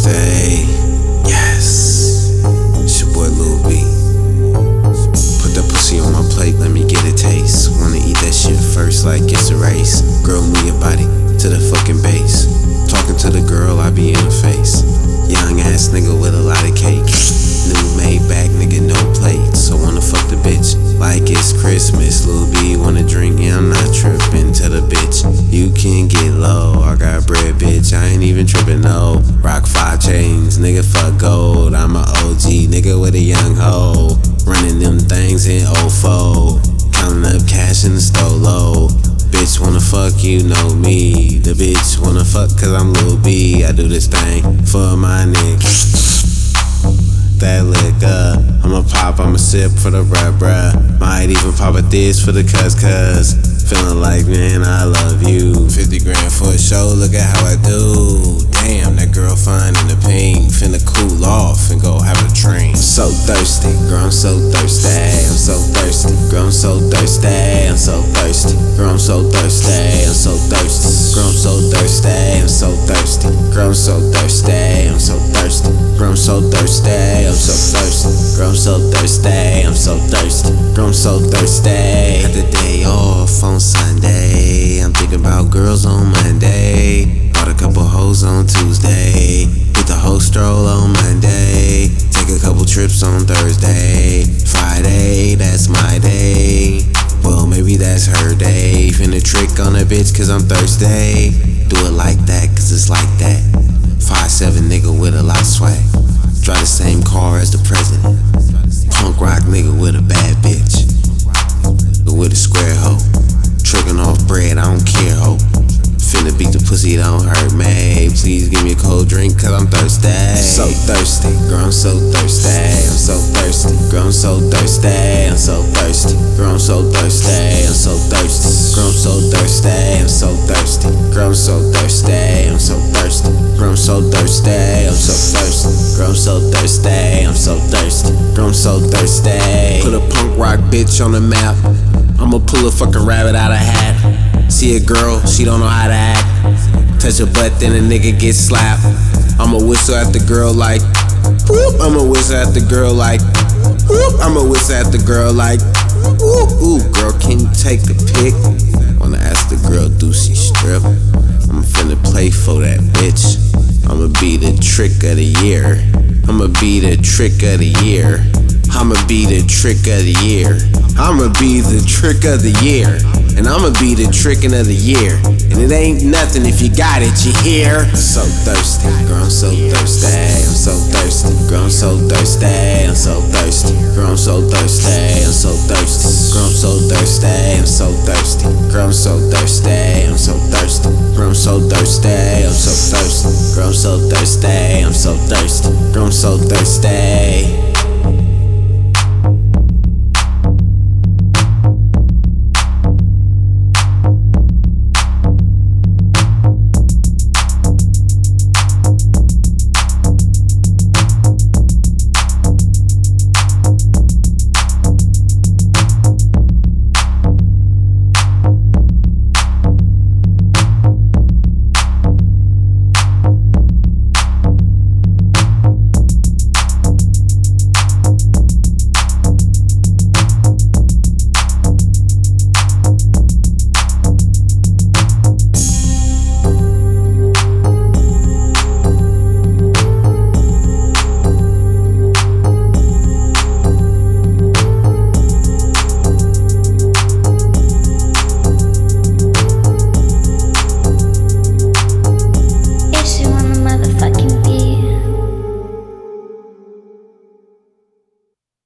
thirsty. Yes. It's your boy Lil B. Put that pussy on my plate, let me get a taste. Wanna eat that shit first like it's a race. Girl, move your body to the fucking base. Talking to the girl, I be in the face. Young ass nigga with a lot of cake. New made back nigga, no plate. So wanna fuck the bitch like it's Christmas. Lil B wanna drink, yeah, I'm not tripping. Tell the bitch, you can get low. I got bread, bitch, I ain't even tripping, no. Rock 5 chains, nigga, fuck gold. I'm a OG, nigga with a young hoe. Running them things in 04. Counting up cash in the stolo. Bitch wanna fuck, you know me. The bitch wanna fuck cause I'm Lil B. I do this thing for my nigga. That liquor, I'ma pop, I'ma sip for the bruh. Might even pop a this for the cuz. Feeling like, man, I love you. 50 grand for a show, look at how I do. Damn, that girl fine in the pink. Finna cool off and go have a drink. So thirsty, girl, I'm so thirsty. I'm so thirsty, girl, I'm so thirsty. I'm so thirsty, girl, I'm so thirsty. I'm so thirsty, girl, I'm so thirsty. I'm so thirsty, girl, I'm so thirsty. I'm so thirsty, girl, I'm so thirsty. I'm so thirsty, girl, I'm so thirsty. I'm so thirsty, girl, I'm so thirsty. Had the day off on Sunday. I'm thinking about girls on Monday. Bought a couple hoes on Tuesday. Hit the whole stroll on Monday. Take a couple trips on Thursday. Friday, that's my day. Well, maybe that's her day. Finna trick on a bitch cause I'm thirsty. Do it like that cause it's like that. 5'7" nigga with a lot of swag. Drive the same car as the president. Punk rock nigga with a bad bitch. With a square hoe. Tricking off bread, I don't care, ho. Finna beat the pussy, don't hurt me. Please give me a cold drink, cause I'm thirsty. So thirsty, girl, I'm so thirsty. I'm so thirsty, girl, I'm so thirsty. I'm so thirsty, girl, I'm so thirsty. I'm so thirsty, girl, I'm so thirsty. I'm so thirsty, girl, I'm so thirsty. I'm so thirsty, girl, I'm so thirsty. I'm so thirsty, girl, I'm so thirsty. I'm so thirsty, girl, I'm so thirsty. Put a punk rock bitch on the map. I'ma pull a fucking rabbit out of hat. See a girl, she don't know how to act. Touch her butt, then a nigga get slapped. I'ma whistle at the girl like whoop. I'ma whistle at the girl like whoop. I'ma whistle at the girl like whoop. Ooh, girl, can you take a pic? Wanna ask the girl, do she strip? I'm finna play for that bitch. I'ma be the trick of the year. I'ma be the trick of the year. I'ma be the trick of the year. I'ma be the trick of the year. And I'ma be the trickin' of the year. And it ain't nothing if you got it, you hear? So thirsty, girl, I'm so thirsty. I'm so thirsty, girl, I'm so thirsty. I'm so thirsty, girl, I'm so thirsty. I'm so thirsty, girl, I'm so thirsty. I'm so thirsty, girl, I'm so thirsty. I'm so thirsty, girl, I'm so thirsty. I'm so thirsty, girl, I'm so thirsty. I'm so thirsty, girl, I'm so thirsty.